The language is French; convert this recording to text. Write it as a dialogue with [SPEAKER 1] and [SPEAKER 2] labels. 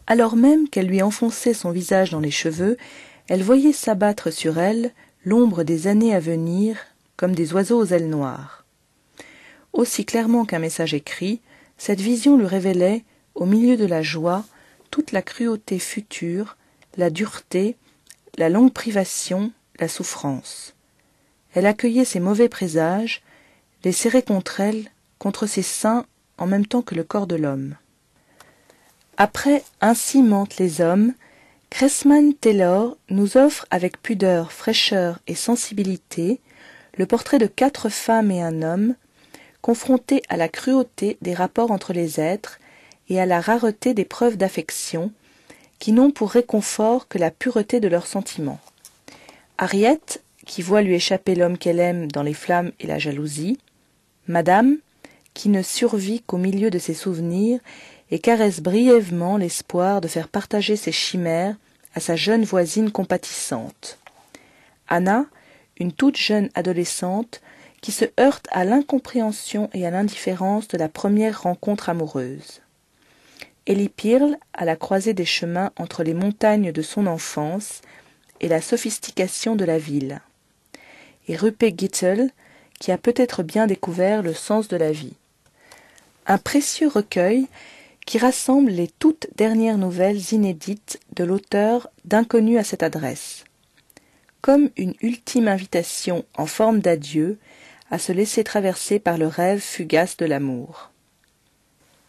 [SPEAKER 1] Alors même qu'elle lui enfonçait son visage dans les cheveux, elle voyait s'abattre sur elle l'ombre des années à venir, comme des oiseaux aux ailes noires. Aussi clairement qu'un message écrit, cette vision lui révélait, au milieu de la joie, toute la cruauté future, la dureté, la longue privation, la souffrance. Elle accueillait ces mauvais présages, les serrait contre elle, contre ses seins, en même temps que le corps de l'homme. Après Ainsi mentent les hommes, Cressman Taylor nous offre avec pudeur, fraîcheur et sensibilité le portrait de 4 femmes et un homme, confrontés à la cruauté des rapports entre les êtres et à la rareté des preuves d'affection, qui n'ont pour réconfort que la pureté de leurs sentiments. Harriet, qui voit lui échapper l'homme qu'elle aime dans les flammes et la jalousie, Madame, qui ne survit qu'au milieu de ses souvenirs et caresse brièvement l'espoir de faire partager ses chimères à sa jeune voisine compatissante. Anna, une toute jeune adolescente, qui se heurte à l'incompréhension et à l'indifférence de la première rencontre amoureuse. Ellie Pearl, à la croisée des chemins entre les montagnes de son enfance et la sophistication de la ville. Et Rupe Gittel, qui a peut-être bien découvert le sens de la vie. Un précieux recueil qui rassemble les toutes dernières nouvelles inédites de l'auteur d'Inconnu à cette adresse. Comme une ultime invitation en forme d'adieu à se laisser traverser par le rêve fugace de l'amour.